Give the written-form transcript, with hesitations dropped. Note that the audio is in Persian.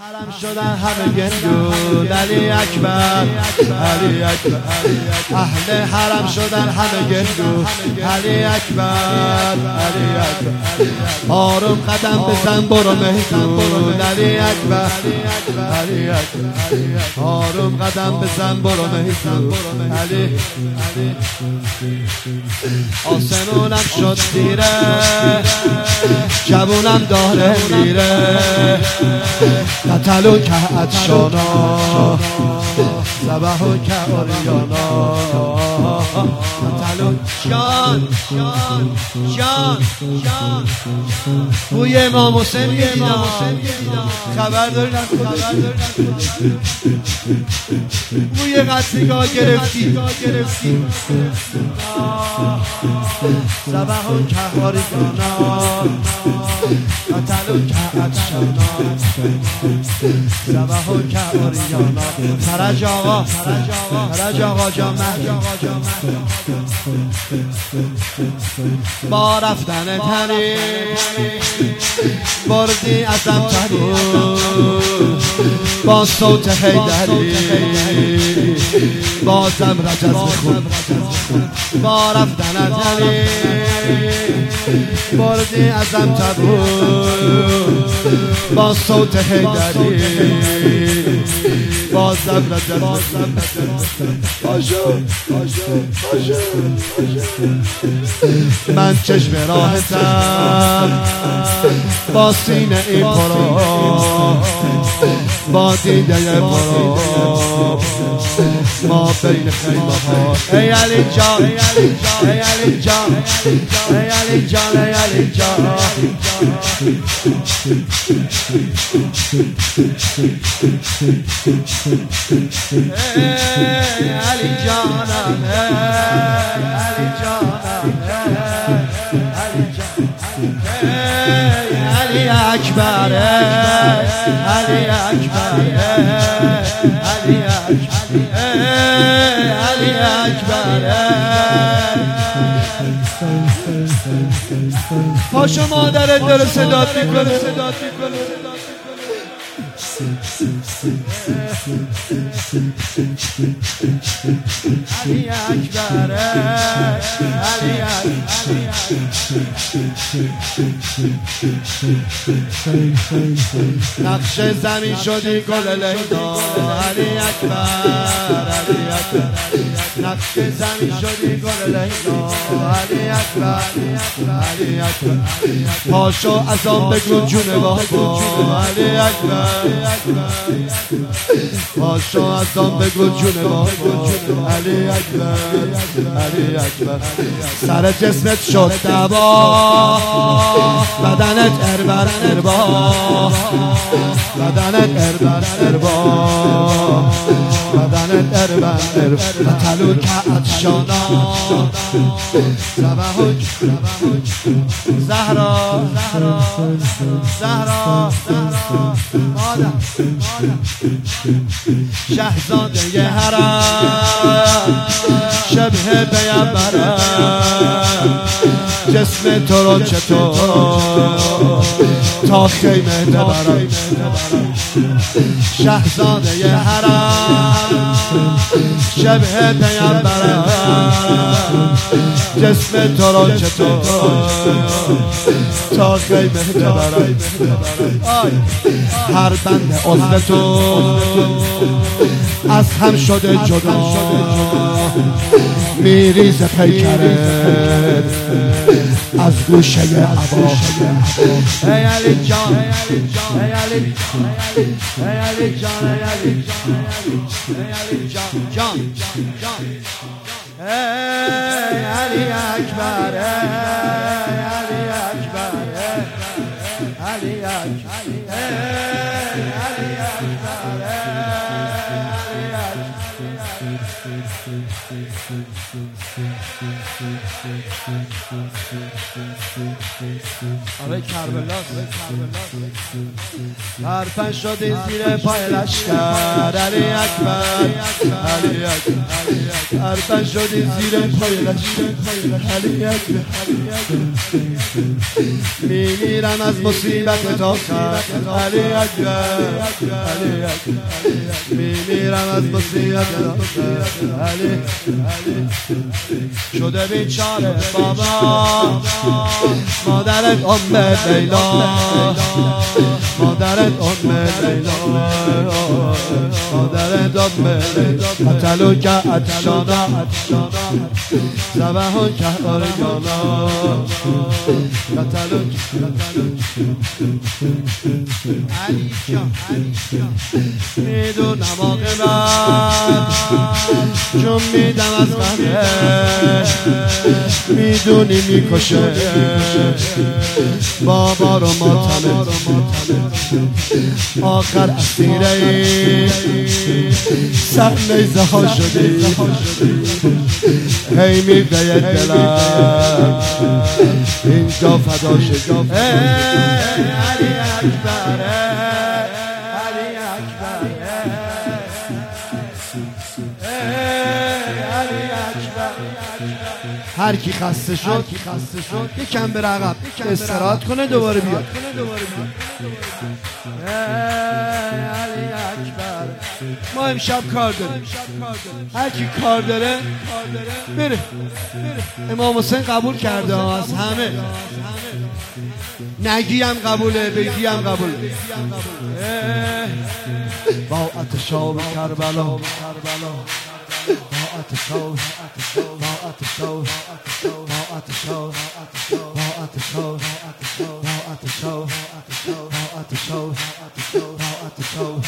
حرم شدن همه گندون علی اکبر علی اکبر اهل حرم شدن همه گندون علی اکبر علی اکبر آروم قدم بزن برو مهدون علی اکبر علی اکبر آروم قدم بزن برو مهدون علی آسمونم شد دیره جوونم داره میره قتلو که عطشانا زبحو که اوریانا قتلو جان جان جان جان بوی امام حسین میدیدم خبر دارین بوی قتلگاه گرفتی زبحو که اوریانا قتلو که عطشانا زبحو که اوریانا فرج آقا جان با رفتن تنی بردی ازم تنی با صوت حیدری بازم رجز میخون با رفتن تنی بردی ازم تنی با صوت حیدری بازم رجز باشو من چشم راحتم با سینه این پرو با دیده پرو ما بین خیمه ها ای علی جان ای علی جان ای علی جان ای علی جان علی جانم علی جانم علی اکبر علی اکبر علی اکبر پاشو مادرت داره صدات میکنه علی اکبر علی نقش زمین شدی گل لیلا علی اکبر علی اکبر نقش زمین شدی گل لیلا علی اکبر علی اکبر پاشو از آن بگو جون بابا علی اکبر پاشو از آن بگو جون بابا علی اکبر علی اکبر سر جسمت شد دوا بدنت اربر بدنت اربر قتلو که عطشانا زهرا مادر شهزاده حرم شبه پیامبرم جسم تو رو چطور تا خیمه ببرم شهزاده حرم شبه پیامبرم جسم تو رو چطور تا خیمه ببرم هر بند عضو تو از هم شده جدا میریز پیکرت از گوشه عبا ای علی جان ای علی جان ای علی اکبر علی اکبر علی اکبر آره کربلا برپن شدی زیر پای لشکر علی اکبر علی اکبر برپن شدی زیر پای لشکر علی اکبر میمیرم از مصیبت تا علی اکبر علی اکبر میمیرم از مصیبت تا علی شده بیچاره بابا مادرت لیلا مادرت لیلا مادرت لیلا قتلو که اتشانا زبهون که آرگانا قتلو علی جان میدونم آقابت چون میدم از غمه میدونی میکشه بابا رو ماتمه آخر اسیره سر نیزه ها شدی هی میگه دلم اینجا فدا شد علی اکبر علی اکبر علی اکبر هر کی خسته شد یکم به رقب استراحت کنه دوباره بیاد علی اکبر ما امشب کار داریم هر کی کار داره بره امام حسین قبول کرده از همه نگی هم قبوله بگی هم قبوله با آتشاب کربلا با آتشاب با آتشاب با آتشاب با آتشاب با آتشاب با آتشاب با آتشاب